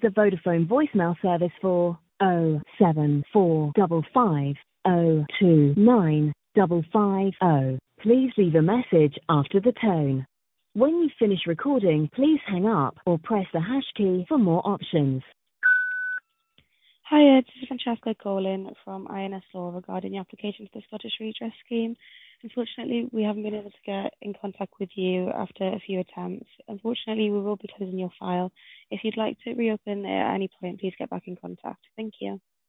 the Vodafone voicemail service for 07455029550. Please leave a message after the tone. When you finish recording, please hang up or press the hash key for more options. Hi, this is Francesca calling from INS Law regarding your application for the Scottish Redress Scheme. Unfortunately, we haven't been able to get in contact with you after a few attempts. Unfortunately, we will be closing your file. If you'd like to reopen at any point, please get back in contact. Thank you.